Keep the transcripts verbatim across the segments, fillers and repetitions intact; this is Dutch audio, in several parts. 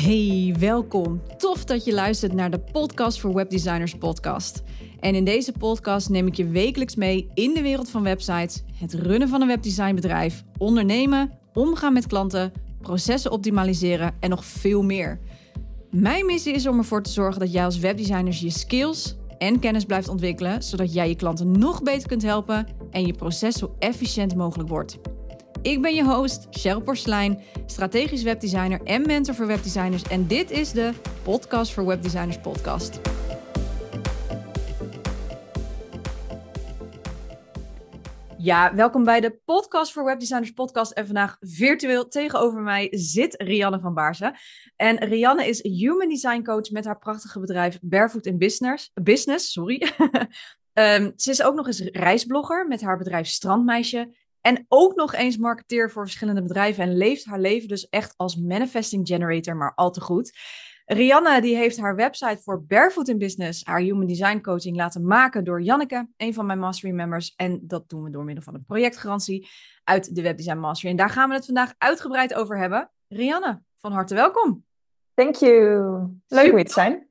Hey, welkom. Tof dat je luistert naar de Podcast voor Webdesigners podcast. En in deze podcast neem ik je wekelijks mee in de wereld van websites, het runnen van een webdesignbedrijf, ondernemen, omgaan met klanten, processen optimaliseren en nog veel meer. Mijn missie is om ervoor te zorgen dat jij als webdesigner je skills en kennis blijft ontwikkelen, zodat jij je klanten nog beter kunt helpen en je proces zo efficiënt mogelijk wordt. Ik ben je host, Cheryl Porselein, strategisch webdesigner en mentor voor webdesigners. En dit is de Podcast voor Webdesigners podcast. Ja, welkom bij de Podcast voor Webdesigners podcast. En vandaag virtueel tegenover mij zit Rianne van Baarsen. En Rianne is human design coach met haar prachtige bedrijf Barefoot in Business. Business, sorry. um, ze is ook nog eens reisblogger met haar bedrijf Strandmeisje. En ook nog eens marketeer voor verschillende bedrijven en leeft haar leven dus echt als manifesting generator, maar al te goed. Rianne die heeft haar website voor Barefoot in Business, haar human design coaching laten maken door Janneke, een van mijn mastery members. En dat doen we door middel van een projectgarantie uit de Webdesign Mastery. En daar gaan we het vandaag uitgebreid over hebben. Rianne, van harte welkom. Thank you. Leuk om hier te zijn.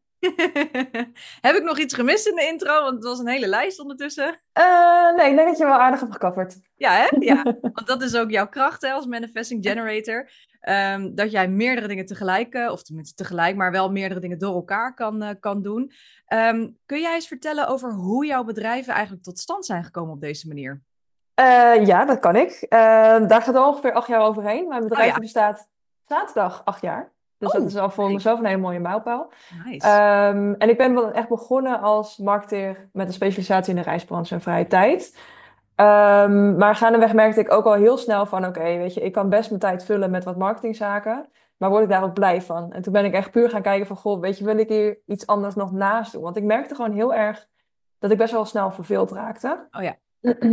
Heb ik nog iets gemist in de intro? Want het was een hele lijst ondertussen. Uh, nee, ik denk dat je wel aardig hebt gecoverd. Ja, hè? Ja. Want dat is ook jouw kracht hè, als manifesting generator. Um, dat jij meerdere dingen tegelijk, uh, of tenminste tegelijk, maar wel meerdere dingen door elkaar kan, uh, kan doen. Um, kun jij eens vertellen over hoe jouw bedrijven eigenlijk tot stand zijn gekomen op deze manier? Uh, ja, dat kan ik. Uh, daar gaat al ongeveer acht jaar overheen. Mijn bedrijf oh, ja. bestaat zaterdag acht jaar. Dus oh, dat is al voor nice. mezelf een hele mooie mijlpaal. Nice. Um, en ik ben echt begonnen als marketeer met een specialisatie in de reisbranche en vrije tijd. Um, maar gaandeweg merkte ik ook al heel snel van... oké, okay, weet je, ik kan best mijn tijd vullen met wat marketingzaken... maar word ik daar ook blij van? En toen ben ik echt puur gaan kijken van... goh, weet je, wil ik hier iets anders nog naast doen? Want ik merkte gewoon heel erg dat ik best wel snel verveeld raakte. Oh ja.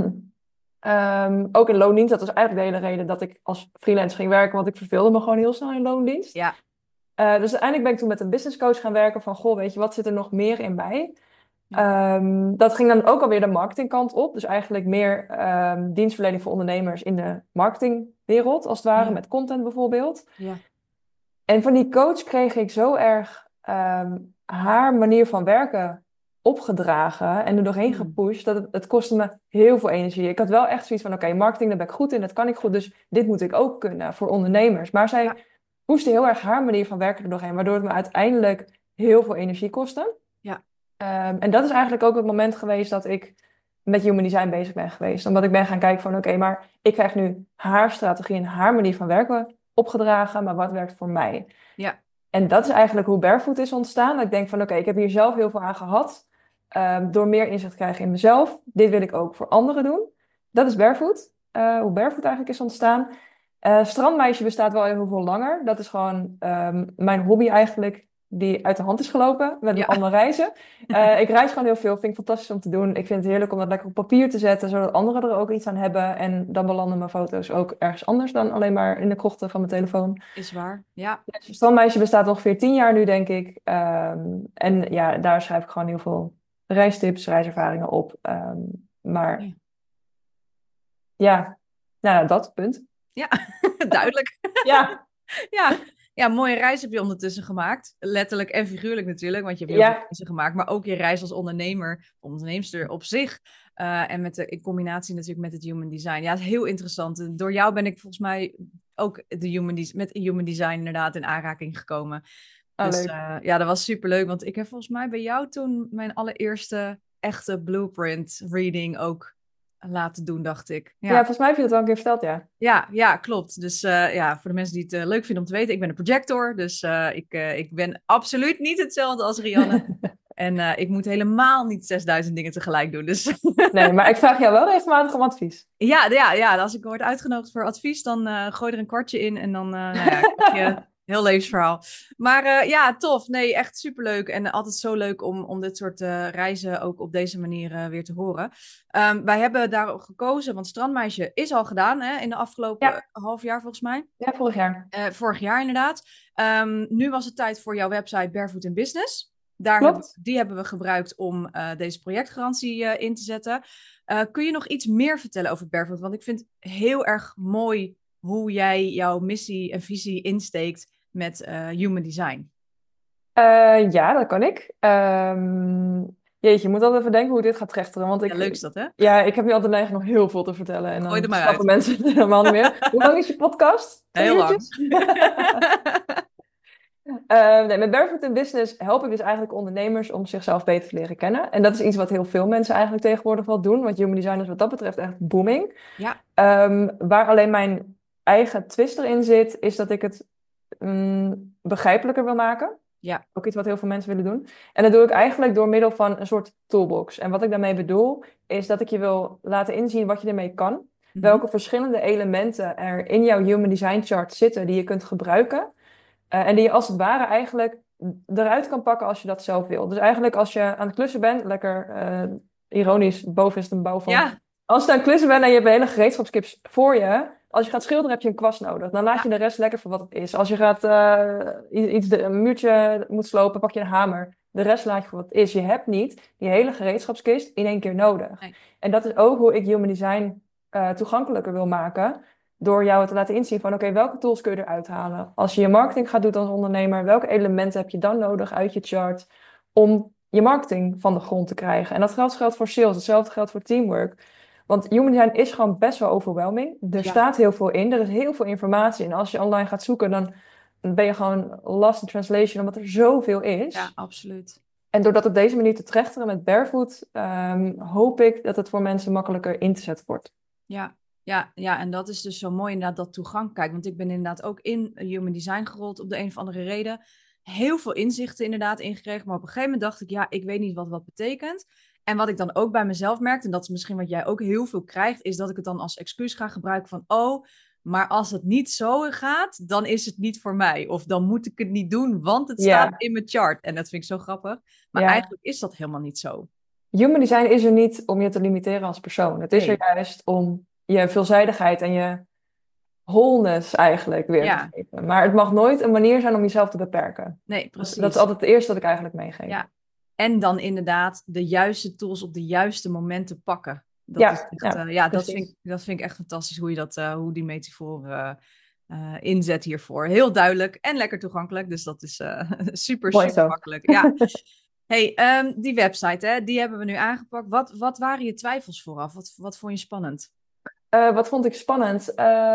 um, ook in loondienst, dat was eigenlijk de hele reden... dat ik als freelance ging werken... want ik verveelde me gewoon heel snel in loondienst. Ja. Uh, dus uiteindelijk ben ik toen met een business coach gaan werken... van, goh, weet je, wat zit er nog meer in mij... Ja. Um, dat ging dan ook alweer de marketingkant op. Dus eigenlijk meer um, dienstverlening voor ondernemers in de marketingwereld, als het ware, ja. met content bijvoorbeeld. Ja. En van die coach kreeg ik zo erg um, haar manier van werken opgedragen en er doorheen mm. gepusht, dat het, het kostte me heel veel energie. Ik had wel echt zoiets van, oké, okay, marketing, daar ben ik goed in, dat kan ik goed, dus dit moet ik ook kunnen voor ondernemers. Maar zij ja. pushte heel erg haar manier van werken er doorheen, waardoor het me uiteindelijk heel veel energie kostte. Ja. Um, en dat is eigenlijk ook het moment geweest dat ik met human design bezig ben geweest. Omdat ik ben gaan kijken van oké, okay, maar ik krijg nu haar strategie en haar manier van werken opgedragen, maar wat werkt voor mij? Ja. En dat is eigenlijk hoe Barefoot is ontstaan. Dat ik denk van oké, okay, ik heb hier zelf heel veel aan gehad. Um, door meer inzicht te krijgen in mezelf. Dit wil ik ook voor anderen doen. Dat is Barefoot. Uh, hoe Barefoot eigenlijk is ontstaan. Uh, Strandmeisje bestaat wel heel veel langer. Dat is gewoon um, mijn hobby eigenlijk. Die uit de hand is gelopen met ja. allemaal reizen. Uh, ik reis gewoon heel veel. Vind ik fantastisch om te doen. Ik vind het heerlijk om dat lekker op papier te zetten. Zodat anderen er ook iets aan hebben. En dan belanden mijn foto's ook ergens anders dan alleen maar in de krochten van mijn telefoon. Is waar, ja. Dus Strandmeisje bestaat ongeveer tien jaar nu, denk ik. Um, en ja, daar schrijf ik gewoon heel veel reistips, reiservaringen op. Um, maar ja, ja nou, dat, punt. Ja, duidelijk. Ja. Ja. Ja, mooie reis heb je ondertussen gemaakt. Letterlijk en figuurlijk natuurlijk, want je hebt heel ja. veel reizen gemaakt. Maar ook je reis als ondernemer, onderneemster op zich. Uh, en met de, in combinatie natuurlijk met het human design. Ja, het is heel interessant. Door jou ben ik volgens mij ook de human de- met human design inderdaad in aanraking gekomen. Oh, dus leuk. Uh, ja, dat was superleuk. Want ik heb volgens mij bij jou toen mijn allereerste echte blueprint reading ook laten doen, dacht ik. Ja, ja volgens mij heb je dat wel een keer verteld, ja. Ja, ja, klopt. Dus uh, ja, voor de mensen die het uh, leuk vinden om te weten, ik ben een projector. Dus uh, ik, uh, ik ben absoluut niet hetzelfde als Rianne. En uh, ik moet helemaal niet zesduizend dingen tegelijk doen. Dus nee, maar ik vraag jou wel regelmatig om advies. Ja, ja, ja, als ik word uitgenodigd voor advies, dan uh, gooi er een kwartje in. En dan uh, nou ja, krijg je heel levensverhaal. Maar uh, ja, tof. Nee, echt superleuk. En uh, altijd zo leuk om, om dit soort uh, reizen ook op deze manier uh, weer te horen. Um, wij hebben daarop gekozen, want Strandmeisje is al gedaan hè, in de afgelopen ja. half jaar volgens mij. Ja, vorig jaar. Uh, vorig jaar inderdaad. Um, nu was het tijd voor jouw website Barefoot in Business. Daar Klopt. hebben, die hebben we gebruikt om uh, deze projectgarantie uh, in te zetten. Uh, kun je nog iets meer vertellen over Barefoot? Want ik vind het heel erg mooi hoe jij jouw missie en visie insteekt met uh, human design? Uh, ja, dat kan ik. Um, jeetje, je moet altijd even denken hoe dit gaat trechteren. Want ik, Ja, leuk is dat, hè? Ja, ik heb nu altijd neiging nog heel veel te vertellen. En Gooi dan er maar snappen uit. mensen het helemaal niet meer. Hoe lang is je podcast? Twee Heel lang. uurtjes? uh, nee, met Barefoot in Business help ik dus eigenlijk ondernemers om zichzelf beter te leren kennen. En dat is iets wat heel veel mensen eigenlijk tegenwoordig wel doen. Want human design is wat dat betreft echt booming. Ja. Um, waar alleen mijn eigen twist erin zit, is dat ik het um, begrijpelijker wil maken. Ja. Ook iets wat heel veel mensen willen doen. En dat doe ik eigenlijk door middel van een soort toolbox. En wat ik daarmee bedoel, is dat ik je wil laten inzien wat je ermee kan. Mm-hmm. Welke verschillende elementen er in jouw Human Design chart zitten die je kunt gebruiken. Uh, en die je als het ware eigenlijk eruit kan pakken als je dat zelf wil. Dus eigenlijk als je aan het klussen bent, lekker uh, ironisch, boven is het een bouw van... Ja. Als je aan het klussen bent en je hebt een hele gereedschapskip voor je... Als je gaat schilderen heb je een kwast nodig. Dan laat ja. je de rest lekker voor wat het is. Als je gaat uh, iets de, een muurtje moet slopen, pak je een hamer. De rest laat je voor wat het is. Je hebt niet die hele gereedschapskist in één keer nodig. Nee. En dat is ook hoe ik Human Design uh, toegankelijker wil maken. Door jou te laten inzien van oké, okay, welke tools kun je eruit halen? Als je je marketing gaat doen als ondernemer, welke elementen heb je dan nodig uit je chart om je marketing van de grond te krijgen? En dat geldt, geldt voor sales, hetzelfde geldt voor teamwork. Want human design is gewoon best wel overwhelming. Er ja. staat heel veel in, er is heel veel informatie. En als je online gaat zoeken, dan ben je gewoon lost in translation, omdat er zoveel is. Ja, absoluut. En door dat op deze manier te trechteren met Barefoot, um, hoop ik dat het voor mensen makkelijker in te zetten wordt. Ja. Ja, ja, en dat is dus zo mooi inderdaad, dat toegang. Kijk, want ik ben inderdaad ook in human design gerold op de een of andere reden. Heel veel inzichten inderdaad ingekregen, maar op een gegeven moment dacht ik, ja, ik weet niet wat wat betekent. En wat ik dan ook bij mezelf merkte, en dat is misschien wat jij ook heel veel krijgt, is dat ik het dan als excuus ga gebruiken van, oh, maar als het niet zo gaat, dan is het niet voor mij. Of dan moet ik het niet doen, want het Ja. staat in mijn chart. En dat vind ik zo grappig. Maar Ja. eigenlijk is dat helemaal niet zo. Human design is er niet om je te limiteren als persoon. Het is Nee. er juist om je veelzijdigheid en je wholeness eigenlijk weer Ja. te geven. Maar het mag nooit een manier zijn om jezelf te beperken. Nee, precies. Dat, dat is altijd het eerste wat ik eigenlijk meegeef. Ja. En dan inderdaad de juiste tools op de juiste momenten pakken. Dat ja, is echt, ja, uh, ja dat, vind ik, dat vind ik echt fantastisch hoe je dat, uh, hoe die metafoor uh, uh, inzet hiervoor. Heel duidelijk en lekker toegankelijk. Dus dat is uh, super, Mooi super zo. makkelijk. Ja. Hey, um, die website, hè, die hebben we nu aangepakt. Wat, wat waren je twijfels vooraf? Wat, wat vond je spannend? Uh, wat vond ik spannend?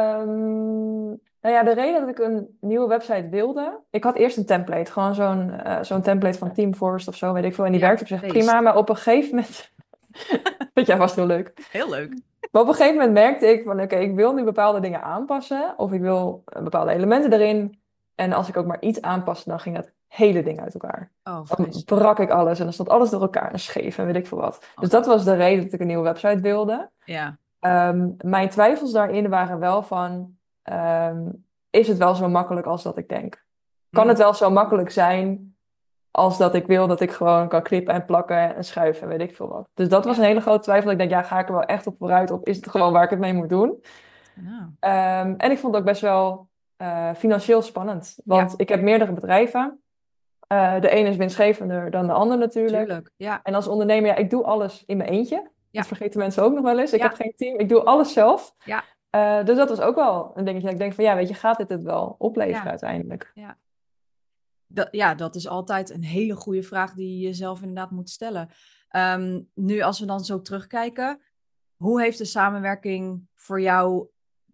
Um, nou ja, de reden dat ik een nieuwe website wilde... Ik had eerst een template. Gewoon zo'n, uh, zo'n template van Team Forest of zo, weet ik veel. En die ja, werkt op zich feest. prima. Maar op een gegeven moment... Vind jij vast heel leuk. Heel leuk. Maar op een gegeven moment merkte ik van... Oké, okay, ik wil nu bepaalde dingen aanpassen. Of ik wil bepaalde elementen erin. En als ik ook maar iets aanpaste, dan ging dat hele ding uit elkaar. Oh, dan brak ik alles en dan stond alles door elkaar en scheef en weet ik veel wat. Oh. Dus dat was de reden dat ik een nieuwe website wilde. Ja. Um, mijn twijfels daarin waren wel van... Um, is het wel zo makkelijk als dat ik denk? Kan het wel zo makkelijk zijn als dat ik wil dat ik gewoon kan knippen en plakken en schuiven en weet ik veel wat. Dus dat was een hele grote twijfel. Ik denk, ja, ga ik er wel echt op vooruit of is het gewoon waar ik het mee moet doen? Nou. Um, en ik vond het ook best wel uh, financieel spannend. Want ja. ik heb meerdere bedrijven. Uh, de ene is winstgevender dan de ander natuurlijk. Tuurlijk, ja. En als ondernemer, ja, ik doe alles in mijn eentje. Ja. Dat vergeten mensen ook nog wel eens. Ik ja. heb geen team, ik doe alles zelf. Ja. Uh, dus dat was ook wel een dingetje. Ik denk van, ja, weet je, gaat dit het wel opleveren ja. uiteindelijk? Ja. Dat, ja, dat is altijd een hele goede vraag die je jezelf inderdaad moet stellen. Um, nu, als we dan zo terugkijken, hoe heeft de samenwerking voor jou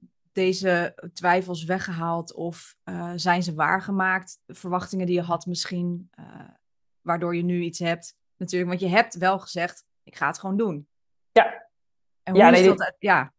deze twijfels weggehaald? Of uh, zijn ze waargemaakt? Verwachtingen die je had misschien, uh, waardoor je nu iets hebt. Natuurlijk, want je hebt wel gezegd, ik ga het gewoon doen. Ja. En hoe ja, is nee, dat? die... Ja.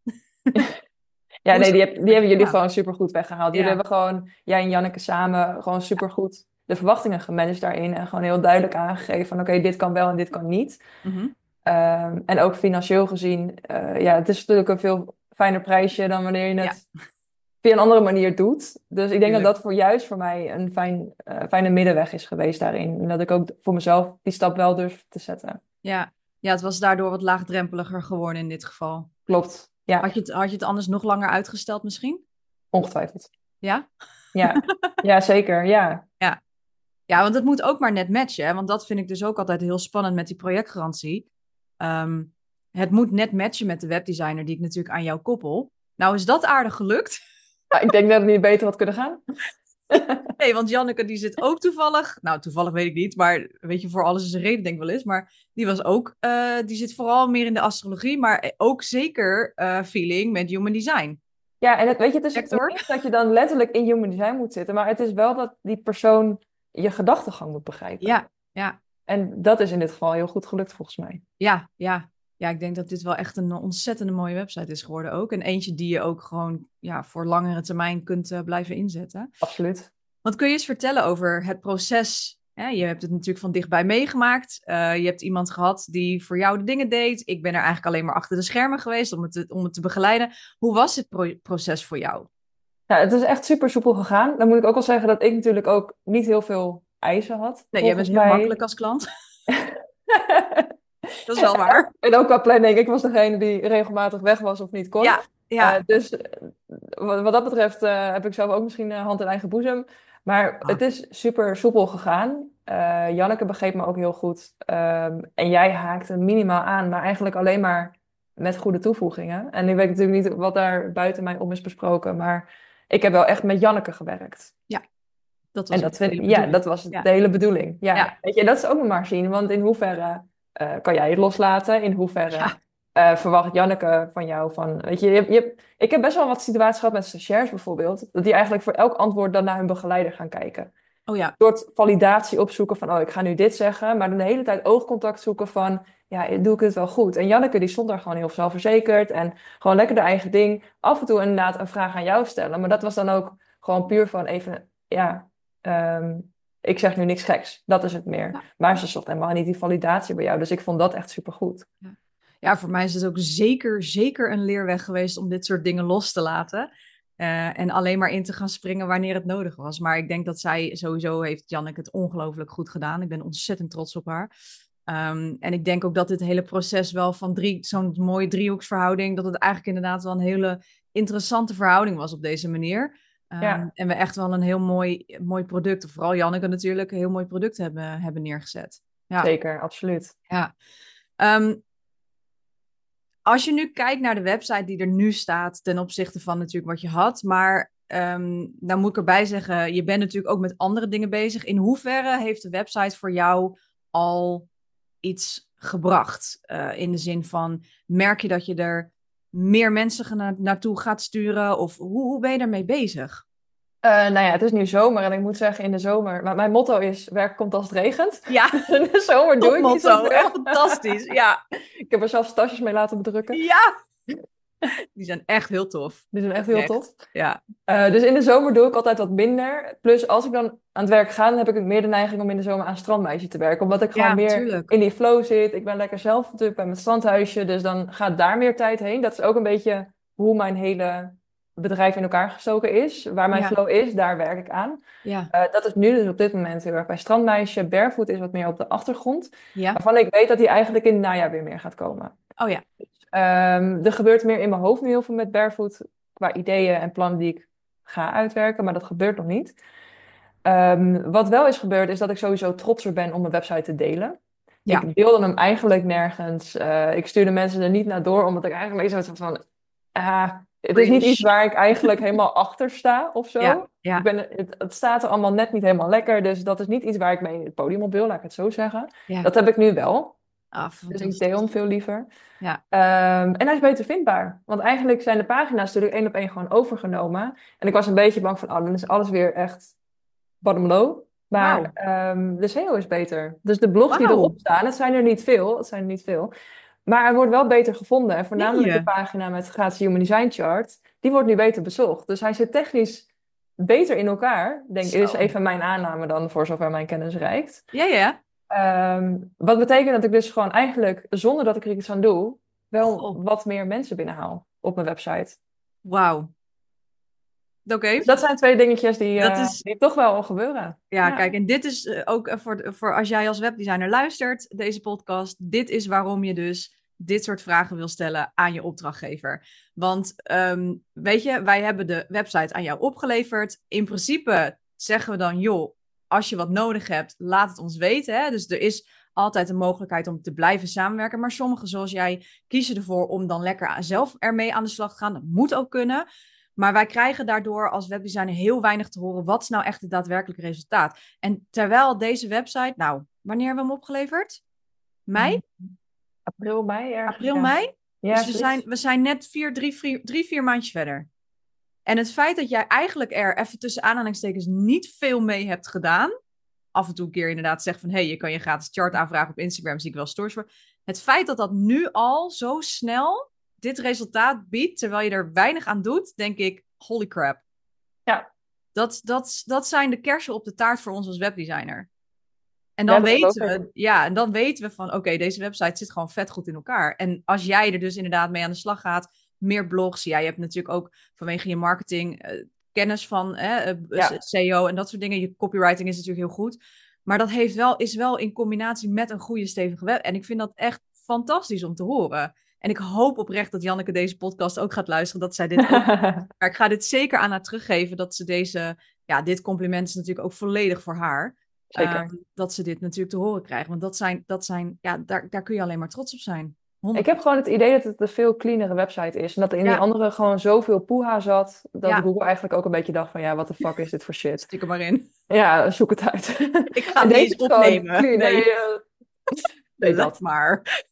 ja, nee, die, heb, die hebben jullie ja. gewoon supergoed weggehaald. Jullie ja. hebben gewoon, jij en Janneke samen, gewoon supergoed de verwachtingen gemanaged daarin. En gewoon heel duidelijk aangegeven van, oké, okay, dit kan wel en dit kan niet. Mm-hmm. Um, en ook financieel gezien, uh, ja, het is natuurlijk een veel fijner prijsje dan wanneer je het ja. via een andere manier doet. Dus ik denk Tuurlijk. dat dat voor juist voor mij een fijn, uh, fijne middenweg is geweest daarin. En dat ik ook voor mezelf die stap wel durf te zetten. Ja, ja, het was daardoor wat laagdrempeliger geworden in dit geval. Klopt, ja. Had je het, had je het anders nog langer uitgesteld misschien? Ongetwijfeld. Ja? Ja, ja zeker, ja. Ja. Ja, want het moet ook maar net matchen. Hè? Want dat vind ik dus ook altijd heel spannend met die projectgarantie. Um, het moet net matchen met de webdesigner die ik natuurlijk aan jou koppel. Nou is dat aardig gelukt. Ja, ik denk dat het niet beter had kunnen gaan. Nee, want Janneke die zit ook toevallig... Nou, toevallig weet ik niet, maar weet je, voor alles is een reden, denk ik wel eens. Maar die was ook... Uh, die zit vooral meer in de astrologie, maar ook zeker uh, feeling met human design. Ja, en het, weet je, het is Sector. niet dat je dan letterlijk in human design moet zitten, maar het is wel dat die persoon je gedachtegang moet begrijpen. Ja, ja. En dat is in dit geval heel goed gelukt, volgens mij. Ja, ja. Ja, ik denk dat dit wel echt een ontzettende mooie website is geworden ook. En eentje die je ook gewoon ja, voor langere termijn kunt uh, blijven inzetten. Absoluut. Wat kun je eens vertellen over het proces? Ja, je hebt het natuurlijk van dichtbij meegemaakt. Uh, je hebt iemand gehad die voor jou de dingen deed. Ik ben er eigenlijk alleen maar achter de schermen geweest om het te, om het te begeleiden. Hoe was het pro- proces voor jou? Ja, het is echt super soepel gegaan. Dan moet ik ook wel zeggen dat ik natuurlijk ook niet heel veel eisen had. Nee, jij bent heel mij... makkelijk als klant. Dat is wel waar. En ook qua planning. Ik was degene die regelmatig weg was of niet kon. Ja, ja. Uh, dus wat, wat dat betreft uh, heb ik zelf ook misschien uh, hand in eigen boezem. Maar ah. het is super soepel gegaan. Uh, Janneke begreep me ook heel goed. Um, en jij haakte minimaal aan, maar eigenlijk alleen maar met goede toevoegingen. En nu weet ik natuurlijk niet wat daar buiten mij om is besproken. Maar ik heb wel echt met Janneke gewerkt. Ja. Dat was en dat vind, ja, dat was ja. de hele bedoeling. Ja. Ja. Weet je, dat is ook maar zien. Want in hoeverre uh, kan jij het loslaten? In hoeverre ja. uh, verwacht Janneke van jou? Van, weet je, je, je, ik heb best wel wat situaties gehad met stagiairs bijvoorbeeld. Dat die eigenlijk voor elk antwoord dan naar hun begeleider gaan kijken. Oh ja. Een soort validatie opzoeken van, oh, ik ga nu dit zeggen. Maar dan de hele tijd oogcontact zoeken van, ja, doe ik het wel goed? En Janneke die stond daar gewoon heel zelfverzekerd. En gewoon lekker de eigen ding. Af en toe inderdaad een vraag aan jou stellen. Maar dat was dan ook gewoon puur van even, ja... Um, ik zeg nu niks geks, dat is het meer. Ja. Maar ze zocht helemaal niet die validatie bij jou. Dus ik vond dat echt supergoed. Ja. Ja, voor mij is het ook zeker, zeker een leerweg geweest om dit soort dingen los te laten. Uh, en alleen maar in te gaan springen wanneer het nodig was. Maar ik denk dat zij sowieso heeft Janneke het ongelooflijk goed gedaan. Ik ben ontzettend trots op haar. Um, en ik denk ook dat dit hele proces wel van drie, zo'n mooie driehoeksverhouding, dat het eigenlijk inderdaad wel een hele interessante verhouding was op deze manier. Um, ja. En we echt wel een heel mooi, mooi product, of vooral Janneke natuurlijk, een heel mooi product hebben, hebben neergezet. Ja. Zeker, absoluut. Ja. Um, als je nu kijkt naar de website die er nu staat, ten opzichte van natuurlijk wat je had, maar um, dan moet ik erbij zeggen, je bent natuurlijk ook met andere dingen bezig. In hoeverre heeft de website voor jou al iets gebracht? Uh, in de zin van, merk je dat je er meer mensen na- naartoe gaat sturen? Of hoe, hoe ben je daarmee bezig? Uh, nou ja, het is nu zomer en ik moet zeggen in de zomer... Maar mijn motto is, werk komt als het regent. Ja. In de zomer doe ik niet zoveel. Echt fantastisch, ja. Ik heb er zelfs tasjes mee laten bedrukken. Ja. Die zijn echt heel tof. Die zijn echt heel echt. tof. Ja. Uh, dus in de zomer doe ik altijd wat minder. Plus als ik dan aan het werk ga, dan heb ik meer de neiging om in de zomer aan strandmeisje te werken. Omdat ik gewoon Ja, meer tuurlijk. in die flow zit. Ik ben lekker zelf natuurlijk bij mijn strandhuisje. Dus dan gaat daar meer tijd heen. Dat is ook een beetje hoe mijn hele bedrijf in elkaar gestoken is. Waar mijn Ja. flow is, daar werk ik aan. Ja. Uh, dat is nu dus op dit moment heel erg bij strandmeisje. Barefoot is wat meer op de achtergrond. Ja. Waarvan ik weet dat die eigenlijk in het najaar weer meer gaat komen. Oh ja. Um, er gebeurt meer in mijn hoofd nu heel veel met Barefoot. Qua ideeën en plannen die ik ga uitwerken. Maar dat gebeurt nog niet. Um, wat wel is gebeurd is dat ik sowieso trotser ben om mijn website te delen. Ja. Ik deelde hem eigenlijk nergens. Uh, ik stuurde mensen er niet naar door. Omdat ik eigenlijk zoiets had van... Ah, het is niet iets waar ik eigenlijk helemaal achter sta of zo. Ja, ja. Ik ben, het, het staat er allemaal net niet helemaal lekker. Dus dat is niet iets waar ik mee het podium op wil, laat ik het zo zeggen. Ja. Dat heb ik nu wel. Ah, dus ik deel hem veel liever. Ja. Um, en hij is beter vindbaar. Want eigenlijk zijn de pagina's natuurlijk één op één gewoon overgenomen. En ik was een beetje bang van, oh, dan is alles weer echt bottom low. Maar wow. um, de S E O is beter. Dus de blogs wow. die erop staan, het zijn er niet veel. Het zijn er niet veel. Maar hij wordt wel beter gevonden. En voornamelijk nee, de pagina met het gratis Human Design Chart, die wordt nu beter bezocht. Dus hij zit technisch beter in elkaar. Denk ik, is even mijn aanname dan, voor zover mijn kennis reikt. Ja, ja. Um, wat betekent dat ik dus gewoon eigenlijk, zonder dat ik er iets aan doe, wel oh. wat meer mensen binnenhaal op mijn website. Wauw. Oké. Okay. Dus dat zijn twee dingetjes die, dat uh, is... die toch wel al gebeuren. Ja, ja, kijk, en dit is uh, ook uh, voor, voor als jij als webdesigner luistert, deze podcast, dit is waarom je dus dit soort vragen wil stellen aan je opdrachtgever. Want um, weet je, wij hebben de website aan jou opgeleverd. In principe zeggen we dan, joh, als je wat nodig hebt, laat het ons weten. Hè? Dus er is altijd een mogelijkheid om te blijven samenwerken. Maar sommigen, zoals jij, kiezen ervoor om dan lekker zelf ermee aan de slag te gaan. Dat moet ook kunnen. Maar wij krijgen daardoor als webdesigner heel weinig te horen. Wat is nou echt het daadwerkelijke resultaat? En terwijl deze website, nou, wanneer hebben we hem opgeleverd? Mei? Mm. April, mei ergens, April, ja. mei? Ja, Dus we zijn, zoiets. we zijn net vier, drie, vier, drie, vier maandjes verder. En het feit dat jij eigenlijk er even tussen aanhalingstekens niet veel mee hebt gedaan. Af en toe een keer inderdaad zegt van, hé, hey, je kan je gratis chart aanvragen op Instagram, zie ik wel stories voor. Het feit dat dat nu al zo snel dit resultaat biedt, terwijl je er weinig aan doet, denk ik, holy crap. Ja, Dat, dat, dat zijn de kersen op de taart voor ons als webdesigner. En ja, dan dat geloof weten ik. we, ja, en dan weten we van, oké, okay, deze website zit gewoon vet goed in elkaar. En als jij er dus inderdaad mee aan de slag gaat, meer blogs, ja, je hebt natuurlijk ook vanwege je marketing uh, kennis van uh, Ja. S E O en dat soort dingen. Je copywriting is natuurlijk heel goed. Maar dat heeft wel, is wel in combinatie met een goede stevige web. En ik vind dat echt fantastisch om te horen. En ik hoop oprecht dat Janneke deze podcast ook gaat luisteren, dat zij dit ook... Maar ik ga dit zeker aan haar teruggeven, dat ze deze... Ja, dit compliment is natuurlijk ook volledig voor haar. Zeker. Um, dat ze dit natuurlijk te horen krijgen. Want dat zijn, dat zijn ja, daar, daar kun je alleen maar trots op zijn. Ik honderd heb gewoon het idee dat het een veel cleanere website is. En dat er in die Ja, andere gewoon zoveel poeha zat. Dat ja, Google eigenlijk ook een beetje dacht van ja, wat de fuck is dit voor shit? stik er maar in. Ja, zoek het uit. Ik ga En het niet deze eens is gewoon opnemen. clean. Nee, Nee, eh, nee laat dat. maar.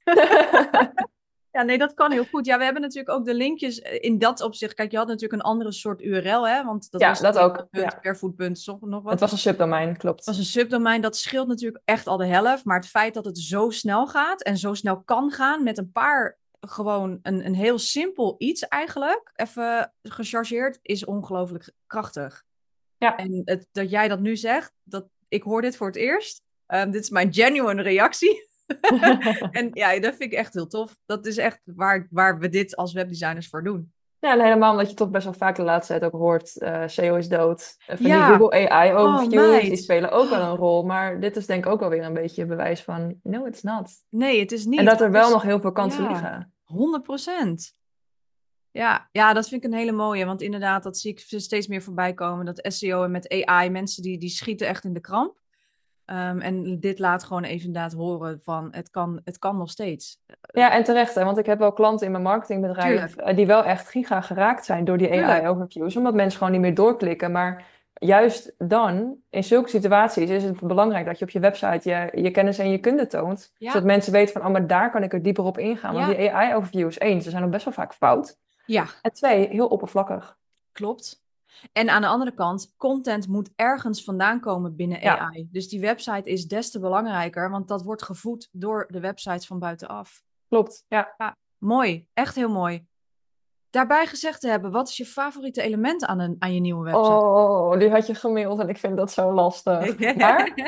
Ja, nee, dat kan heel goed. Ja, we hebben natuurlijk ook de linkjes in dat opzicht. Kijk, je had natuurlijk een andere soort U R L, hè? Want dat Ja, was dat ook. Ja. barefoot. Nog Het wat. was een subdomein, klopt. Dat was een subdomein, dat scheelt natuurlijk echt al de helft. Maar het feit dat het zo snel gaat en zo snel kan gaan met een paar, gewoon een, een heel simpel iets eigenlijk, even gechargeerd, is ongelooflijk krachtig. Ja. En het, dat jij dat nu zegt, dat, ik hoor dit voor het eerst. Um, dit is mijn genuine reactie. En ja, dat vind ik echt heel tof. Dat is echt waar, waar we dit als webdesigners voor doen. Ja, en helemaal omdat je toch best wel vaak de laatste tijd ook hoort, uh, S E O is dood. Uh, van die Ja, Google A I oh overviews, die meid. spelen ook wel Oh, een rol. Maar dit is denk ik ook wel weer een beetje bewijs van, no, it's not. nee, het is En niet. dat er Want wel dus, nog heel veel kansen ja, liggen. honderd procent. Ja, ja, dat vind ik een hele mooie. Want inderdaad, dat zie ik steeds meer voorbij komen. Dat S E O en met A I, mensen die, die schieten echt in de kramp. Um, en dit laat gewoon even inderdaad horen van het kan, het kan nog steeds. Ja, en terecht, hè, want ik heb wel klanten in mijn marketingbedrijf Tuurlijk, uh, die wel echt giga geraakt zijn door die A tuurlijk. I-overviews. Omdat mensen gewoon niet meer doorklikken. Maar juist dan, in zulke situaties, is het belangrijk dat je op je website je, je kennis en je kunde toont. Ja, Zodat mensen weten van, oh, maar daar kan ik er dieper op ingaan. Want ja, die A I-overviews, één, ze zijn ook best wel vaak fout. ja, En twee, heel oppervlakkig. klopt. En aan de andere kant, content moet ergens vandaan komen binnen Ja, A I. Dus die website is des te belangrijker, want dat wordt gevoed door de websites van buitenaf. klopt. Ja. Ja, mooi. Echt heel mooi. Daarbij gezegd te hebben, wat is je favoriete element aan, een, aan je nieuwe website? Oh, die had je gemaild en ik vind dat zo lastig. Maar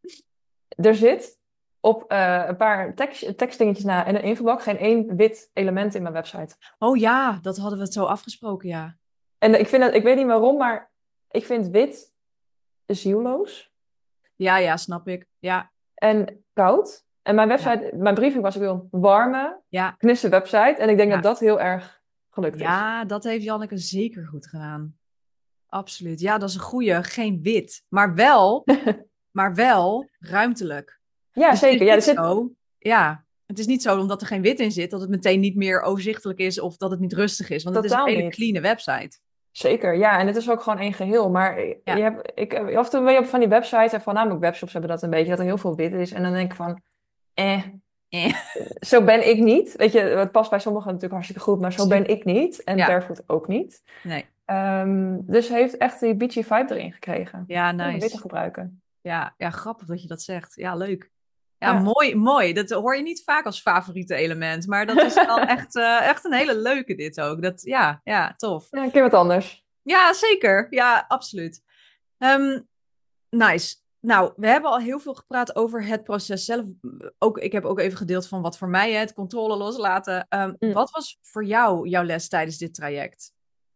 er zit op uh, een paar tekst, tekstdingetjes na en een infoblok geen één wit element in mijn website. Oh ja, dat hadden we het zo afgesproken, ja. En ik vind het, ik weet niet waarom, maar ik vind wit zielloos Ja, ja, snap ik. Ja, en koud. En mijn ja, website, mijn briefing was, ik wil een warme, ja, knisse website. En ik denk dat ja. dat heel erg gelukt is. Ja, dat heeft Janneke zeker goed gedaan. Absoluut. Ja, dat is een goeie. Geen wit. Maar wel, maar wel ruimtelijk. Ja, Dus het is zeker. Ja, er niet zit... zo. Ja, het is niet zo omdat er geen wit in zit, dat het meteen niet meer overzichtelijk is of dat het niet rustig is. Want het is een Totaal hele niet. clean website. Zeker, ja. En het is ook gewoon één geheel. Maar je Ja. hebt, ik, af en toe ben je op van die websites, en voornamelijk webshops hebben dat een beetje, dat er heel veel wit is. En dan denk ik van, eh, Eh. zo ben ik niet. Weet je, het past bij sommigen natuurlijk hartstikke goed, maar zo ben ik niet. En Ja. Barefoot ook niet. Nee. Um, dus hij heeft echt die beachy vibe erin gekregen. Ja, Om wit te nice. gebruiken. Ja, ja, grappig dat je dat zegt. Ja, leuk. Ja, Ja. mooi, mooi. Dat hoor je niet vaak als favoriete element. Maar dat is wel echt, uh, echt een hele leuke dit ook. Dat, ja, ja, tof. Ja, een keer wat anders. Ja, zeker. Ja, absoluut. Um, nice. Nou, we hebben al heel veel gepraat over het proces zelf. Ook, ik heb ook even gedeeld van wat voor mij hè, het controle loslaten. Um, Mm. Wat was voor jou jouw les tijdens dit traject?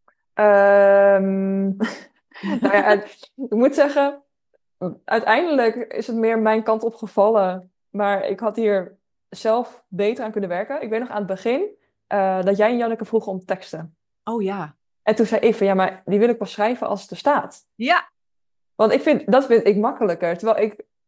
Um, nou ja, ik moet zeggen, uiteindelijk is het meer mijn kant opgevallen. Maar ik had hier zelf beter aan kunnen werken. Ik weet nog aan het begin uh, dat jij en Janneke vroegen om teksten. Oh ja. En toen zei ik van ja, maar die wil ik pas schrijven als het er staat. Ja. Want ik vind, dat vind ik makkelijker. Terwijl ik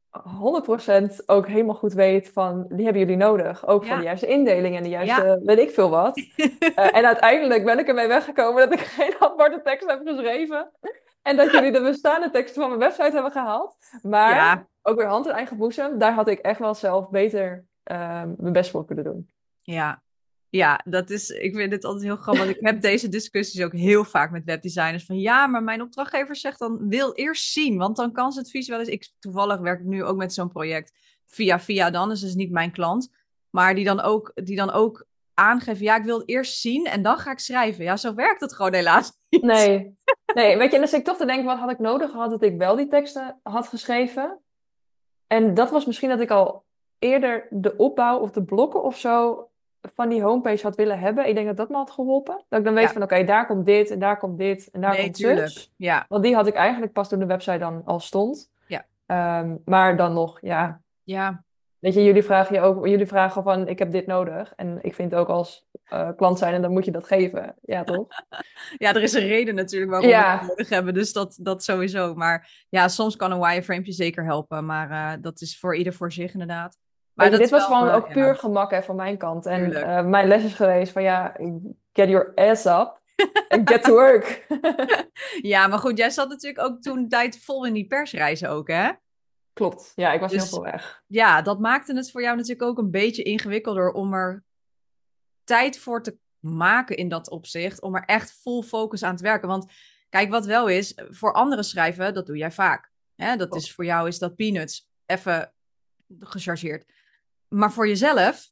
honderd procent ook helemaal goed weet van, die hebben jullie nodig. Ook voor de Ja, juiste indeling en de ja. juiste, weet ik veel wat. Uh, en uiteindelijk ben ik ermee weggekomen dat ik geen aparte tekst heb geschreven. En dat jullie de bestaande teksten van mijn website hebben gehaald. Maar, Ja, ook weer hand in eigen boezem, daar had ik echt wel zelf beter uh, mijn best voor kunnen doen. ja. Ja, dat is, ik vind het altijd heel grappig. Want ik heb deze discussies ook heel vaak met webdesigners. Van ja, maar mijn opdrachtgever zegt dan wil eerst zien. Want dan kan ze het visueel eens. Ik, toevallig werk ik nu ook met zo'n project via via dan. Dus dat is niet mijn klant. Maar die dan ook, die dan ook aangeven. Ja, ik wil het eerst zien en dan ga ik schrijven. Ja, zo werkt het gewoon helaas niet. Nee, nee, weet je, en dan zit ik toch te denken, wat had ik nodig gehad dat ik wel die teksten had geschreven? En dat was misschien dat ik al eerder de opbouw of de blokken of zo van die homepage had willen hebben. Ik denk dat dat me had geholpen. Dat ik dan weet Ja, van, oké, daar komt dit en daar komt dit en daar nee, komt tuurlijk. zus. Ja, Want die had ik eigenlijk pas toen de website dan al stond. ja, Ehm, maar dan nog, ja. ja. Weet je, jullie vragen je ook, jullie vragen van, ik heb dit nodig. En ik vind ook als eh, klant zijn, en dan moet je dat geven. Ja, toch? Ja, er is een reden natuurlijk waarom we het Ja, nodig hebben. Dus dat, dat sowieso. Maar ja, soms kan een wireframe zeker helpen. Maar uh, dat is voor ieder voor zich inderdaad. Maar weet je, dat dit is was wel, gewoon uh, ook ja, puur gemak hè, van mijn kant. En tuurlijk. uh, mijn les is geweest van ja, get your ass up and get to work. Ja, maar goed, jij zat natuurlijk ook toen tijd vol in die persreizen ook, hè? Klopt, ja, ik was heel Dus veel weg. ja, dat maakte het voor jou natuurlijk ook een beetje ingewikkelder om er tijd voor te maken in dat opzicht. Om er echt vol focus aan te werken. Want kijk, wat wel is, voor anderen schrijven, dat doe jij vaak. Hè? Dat is, Klopt. voor jou is dat peanuts. Even gechargeerd. Maar voor jezelf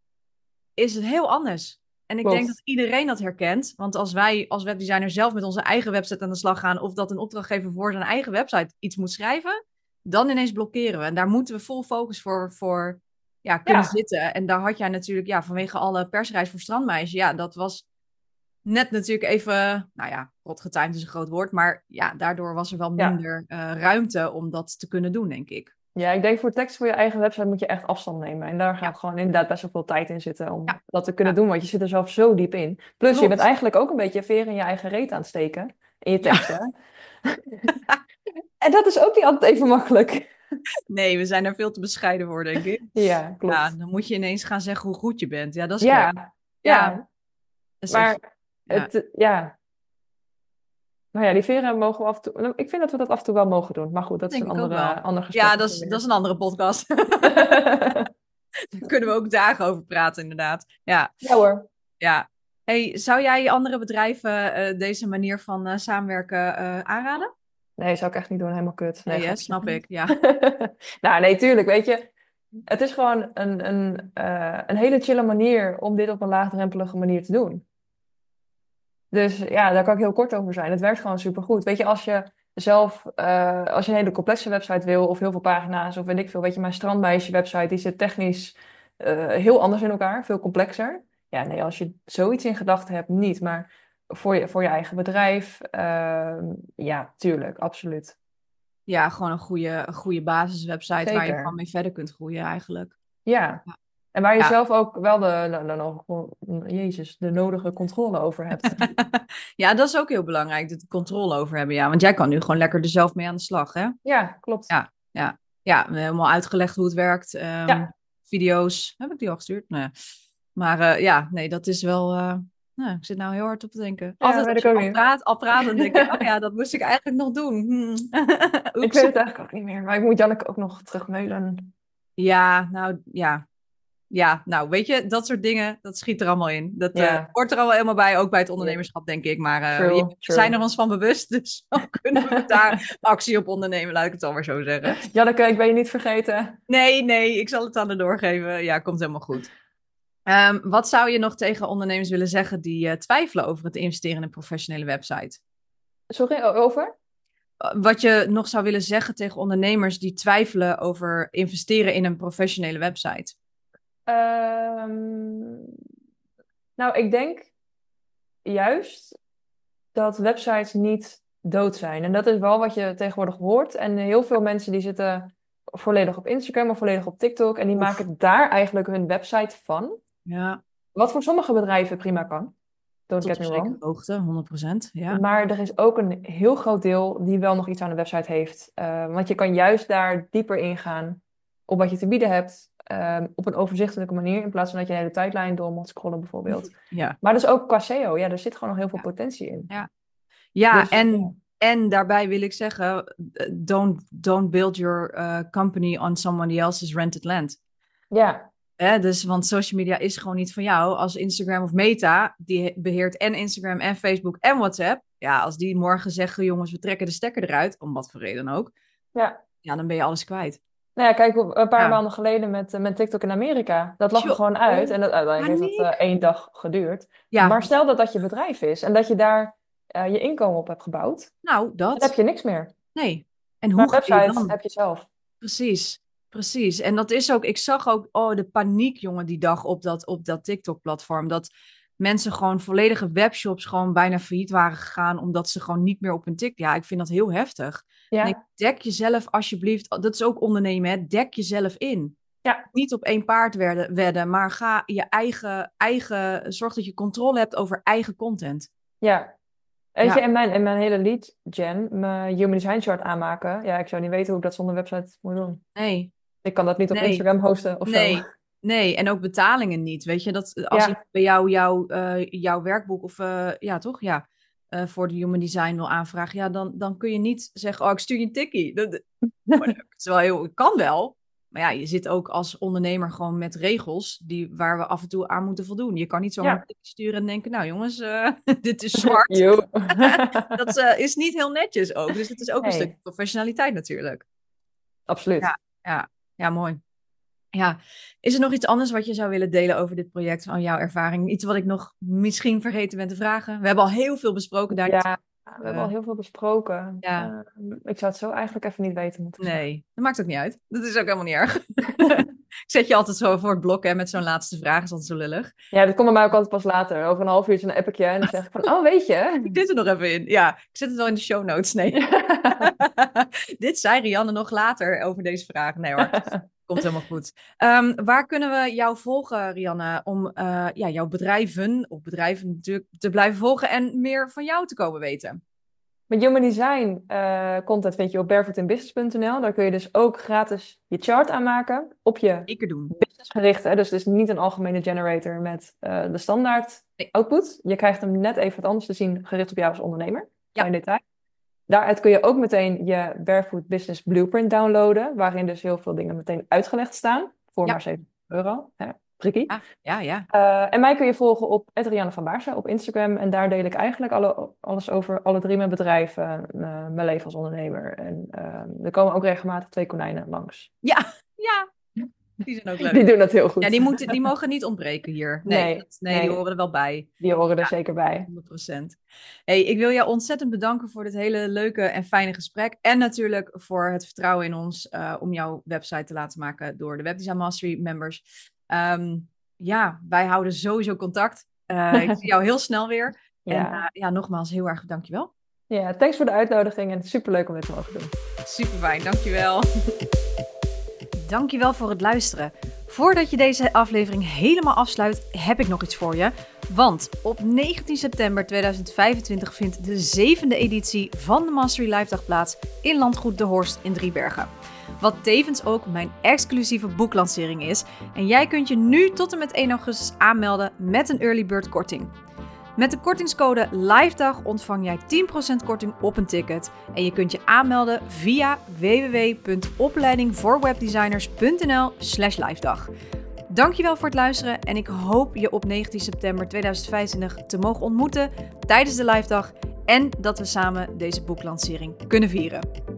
is het heel anders. En ik denk dat Klopt. iedereen dat herkent. Want als wij als webdesigner zelf met onze eigen website aan de slag gaan, of dat een opdrachtgever voor zijn eigen website iets moet schrijven, dan ineens blokkeren we. En daar moeten we vol focus voor, voor ja, kunnen Ja, zitten. En daar had jij natuurlijk, ja, vanwege alle persreis voor Strandmeisje, ja, dat was net natuurlijk even, nou ja, rotgetimed is een groot woord, maar ja, daardoor was er wel ja. minder uh, ruimte om dat te kunnen doen, denk ik. Ja, ik denk voor tekst voor je eigen website moet je echt afstand nemen. En daar Ja, gaat gewoon inderdaad best wel veel tijd in zitten om ja, dat te kunnen ja, doen. Want je zit er zelf zo diep in. Plus, je bent klopt. eigenlijk ook een beetje veer in je eigen reet aan het steken. In je Ja. teksten. En dat is ook niet altijd even makkelijk. Nee, we zijn er veel te bescheiden voor, denk ik. Ja, Ja, klopt. dan moet je ineens gaan zeggen hoe goed je bent. Ja, dat is gek. Ja, Ja, ja. dat is echt. Maar Ja, het, ja. Nou ja, die veren mogen we af en toe. Nou, ik vind dat we dat af en toe wel mogen doen. Maar goed, dat dat is denk een ik ook andere, wel. ander Ja, gesprek dat is, dat is weer. een andere podcast. Daar kunnen we ook dagen over praten, inderdaad. Ja, Ja hoor. ja. Hey, zou jij andere bedrijven eh, deze manier van eh, samenwerken eh, aanraden? Nee, zou ik echt niet doen. Helemaal kut. Nee, Nee, hè, grapje. snap ik. Ja. Nou, nee, tuurlijk. Weet je, het is gewoon een, een, eh, een hele chille manier om dit op een laagdrempelige manier te doen. Dus ja, daar kan ik heel kort over zijn. Het werkt gewoon supergoed. Weet je, als je zelf, eh, als je een hele complexe website wil of heel veel pagina's of weet ik veel, weet je, mijn strandmeisje website, die zit technisch eh, heel anders in elkaar, veel complexer. Ja, nee, als je zoiets in gedachten hebt, niet. Maar voor je, voor je eigen bedrijf, ehm, ja, tuurlijk, absoluut. Ja, gewoon een goede, een goede basiswebsite waar je gewoon Zeker. mee verder kunt groeien eigenlijk. Ja. Ja. En waar je Ja. zelf ook wel de, nou, nou, nou, gewoon, Jezus, de nodige controle over hebt. Ja, dat is ook heel belangrijk, dat we controle over hebben. Ja, want jij kan nu gewoon lekker er zelf mee aan de slag, hè? Ja, klopt. Ja, ja. Ja, we hebben helemaal uitgelegd hoe het werkt. Ehm, Ja, video's, heb ik die al gestuurd? Nee. Maar eh, ja, nee, dat is wel... eh, nou, ik zit nou heel hard op te denken. ja, Altijd weet als ik je ook al niet. praat, al praat, dan denk ik... Oh ja, dat moest ik eigenlijk nog doen. Hmm. Ik Oeps. weet het eigenlijk ook niet meer, maar ik moet Janneke ook nog terugmailen. Ja, nou ja. Ja, nou weet je, dat soort dingen, dat schiet er allemaal in. Dat eh, Ja, hoort er allemaal helemaal bij, ook bij het ja. ondernemerschap, denk ik. Maar eh, we True, zijn er true. ons van bewust, dus dan kunnen we daar actie op ondernemen, laat ik het alweer zo zeggen. Janneke, ik ben je niet vergeten. Nee, nee, ik zal het aan de doorgeven. Ja, komt helemaal goed. Ehm, wat zou je nog tegen ondernemers willen zeggen die eh, twijfelen over het investeren in een professionele website? Sorry, o- over? Uh, Wat je nog zou willen zeggen tegen ondernemers die twijfelen over investeren in een professionele website? Ehm, nou, ik denk juist dat websites niet dood zijn. En dat is wel wat je tegenwoordig hoort. En heel veel mensen die zitten volledig op Instagram of volledig op TikTok. En die Oef. maken daar eigenlijk hun website van. Ja, Wat voor sommige bedrijven prima kan. Don't Tot get op me zekere wrong. hoogte, honderd procent. Ja. Maar er is ook een heel groot deel die wel nog iets aan de website heeft. Uh, want je kan juist daar dieper ingaan op wat je te bieden hebt. Um, op een overzichtelijke manier. In plaats van dat je de hele tijdlijn door moet scrollen bijvoorbeeld. Ja. Maar dus ook qua S E O. Ja, er zit gewoon nog heel veel Ja. potentie in. Ja, ja, Dus, en, ja. en daarbij wil ik zeggen, don't, don't build your uh, company on somebody else's rented land. Ja. Eh, dus, want social media is gewoon niet van jou. Als Instagram of Meta, die beheert en Instagram en Facebook en WhatsApp. Ja, als die morgen zeggen, jongens, we trekken de stekker eruit, om wat voor reden ook. Ja. Ja, dan ben je alles kwijt. Nou ja, kijk, een paar Ja. maanden geleden met, met TikTok in Amerika. Dat lag er Jo, gewoon uit. oh, En dat, uiteindelijk heeft dat uh, één dag geduurd. Ja. Maar stel dat dat je bedrijf is. En dat je daar uh, je inkomen op hebt gebouwd. Nou, dat. Dan heb je niks meer. Nee. En Maar hoe een ga je website dan? heb je zelf. Precies. Precies. En dat is ook, ik zag ook, oh, de paniek, jongen, die dag op dat, op dat TikTok-platform. Dat mensen gewoon volledige webshops gewoon bijna failliet waren gegaan, omdat ze gewoon niet meer op hun TikTok. Ja, ik vind dat heel heftig. Ja. Denk, dek jezelf alsjeblieft, dat is ook ondernemen, hè? Dek jezelf in. Ja. Niet op één paard wedden, wedden, maar ga je eigen, eigen, zorg dat je controle hebt over eigen content. Ja. Weet Ja. je, in mijn, in mijn hele lead gen, mijn human design chart aanmaken. Ja, ik zou niet weten hoe ik dat zonder website moet doen. Nee. Ik kan dat niet op Nee. Instagram hosten of Nee. zo. Nee, en ook betalingen niet. Weet je, dat als Ja. ik bij jou jouw, uh, jouw werkboek of uh, ja, toch? Ja, uh, voor de human design wil aanvragen, ja, dan, dan kun je niet zeggen, oh, ik stuur je een tikkie. Dat, dat is wel heel, kan wel. Maar ja, je zit ook als ondernemer gewoon met regels die, waar we af en toe aan moeten voldoen. Je kan niet zomaar Ja. een tikkie sturen en denken, nou jongens, uh, dit is zwart. Dat uh, is niet heel netjes ook. Dus het is ook Nee. een stuk professionaliteit natuurlijk. Absoluut. Ja, ja, ja, mooi. Ja, is er nog iets anders wat je zou willen delen over dit project, van jouw ervaring? Iets wat ik nog misschien vergeten ben te vragen? We hebben al heel veel besproken daar. Ja, we hebben uh, al heel veel besproken. Ja. Uh, ik zou het zo eigenlijk even niet weten. Moet ik nee, zeggen. dat maakt ook niet uit. Dat is ook helemaal niet erg. Ik zet je altijd zo voor het blok hè, met zo'n laatste vraag, is altijd zo lullig. Ja, dat komt bij mij ook altijd pas later. Over een half uurtje een appje en dan zeg ik van, oh weet je. Ik zit er nog even in. Ja, ik zet het wel in de show notes. Nee. Dit zei Rianne nog later over deze vraag. Nee hoor. Komt helemaal goed. Um, waar kunnen we jou volgen, Rianne, om uh, ja, jouw bedrijven, of bedrijven natuurlijk, te blijven volgen en meer van jou te komen weten? Met Human Design uh, content vind je op barefootinbusiness punt n l. Daar kun je dus ook gratis je chart aanmaken op je Zeker doen. businessgericht. Hè? Dus het is niet een algemene generator met uh, de standaard nee. output. Je krijgt hem net even wat anders te zien, gericht op jou als ondernemer. Ja. In detail. Daaruit kun je ook meteen je Barefoot Business Blueprint downloaden, waarin dus heel veel dingen meteen uitgelegd staan, voor ja. maar zeventig euro. Hè? Prikkie. Ja, ja. ja. Uh, en mij kun je volgen op at Rianne van Baarsen op Instagram. En daar deel ik eigenlijk alle, alles over alle drie mijn bedrijven, uh, mijn leven als ondernemer. En uh, er komen ook regelmatig twee konijnen langs. Ja, ja. Die zijn ook leuk. Die doen dat heel goed. Ja, die, moeten, die mogen niet ontbreken hier. Nee, nee, dat, nee, nee, die horen er wel bij. Die horen er ja, zeker bij. honderd procent. Hey, ik wil jou ontzettend bedanken voor dit hele leuke en fijne gesprek. En natuurlijk voor het vertrouwen in ons uh, om jouw website te laten maken door de Webdesign Mastery members. Um, ja, wij houden sowieso contact. Uh, ik zie jou heel snel weer. Ja. En uh, ja, nogmaals, heel erg dankjewel. Ja, thanks voor de uitnodiging en superleuk om dit te mogen doen. Super fijn, dankjewel. Dankjewel voor het luisteren. Voordat je deze aflevering helemaal afsluit, heb ik nog iets voor je. Want op negentien september tweeduizend vijfentwintig vindt de zevende editie van de Mastery Live Dag plaats in Landgoed De Horst in Driebergen. Wat tevens ook mijn exclusieve boeklancering is. En jij kunt je nu tot en met één augustus aanmelden met een early bird korting. Met de kortingscode LIVEDAG ontvang jij tien procent korting op een ticket. En je kunt je aanmelden via w w w punt opleiding voor webdesigners punt n l slash livedag. Dankjewel voor het luisteren en ik hoop je op negentien september tweeduizend vijfentwintig te mogen ontmoeten tijdens de live dag. En dat we samen deze boeklancering kunnen vieren.